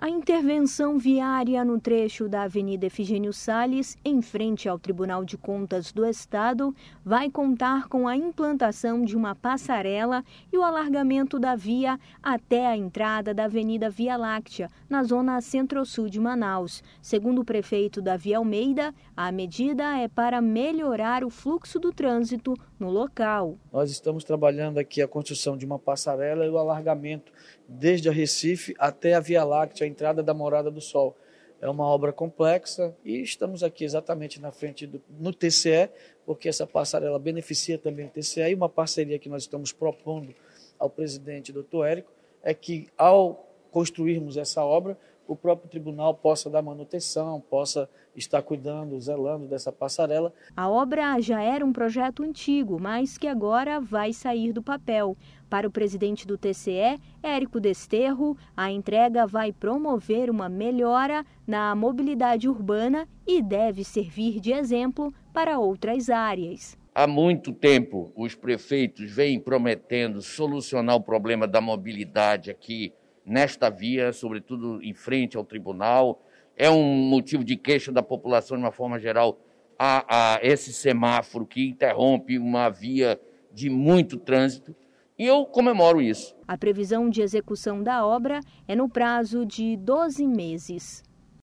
A intervenção viária no trecho da Avenida Efigênio Salles, em frente ao Tribunal de Contas do Estado, vai contar com a implantação de uma passarela e o alargamento da via até a entrada da Avenida Via Láctea, na zona centro-sul de Manaus. Segundo o prefeito Davi Almeida, a medida é para melhorar o fluxo do trânsito no local. Nós estamos trabalhando aqui a construção de uma passarela e o alargamento desde a Recife até a Via Láctea, a entrada da Morada do Sol. É uma obra complexa e estamos aqui exatamente na frente no TCE, porque essa passarela beneficia também o TCE, e uma parceria que nós estamos propondo ao presidente Dr. Érico é que, ao construirmos essa obra, o próprio tribunal possa dar manutenção, possa estar cuidando, zelando dessa passarela. A obra já era um projeto antigo, mas que agora vai sair do papel. Para o presidente do TCE, Érico Desterro, a entrega vai promover uma melhora na mobilidade urbana e deve servir de exemplo para outras áreas. Há muito tempo, os prefeitos vêm prometendo solucionar o problema da mobilidade aqui nesta via, sobretudo em frente ao tribunal. É um motivo de queixa da população, de uma forma geral, a esse semáforo que interrompe uma via de muito trânsito. E eu comemoro isso. A previsão de execução da obra é no prazo de 12 meses.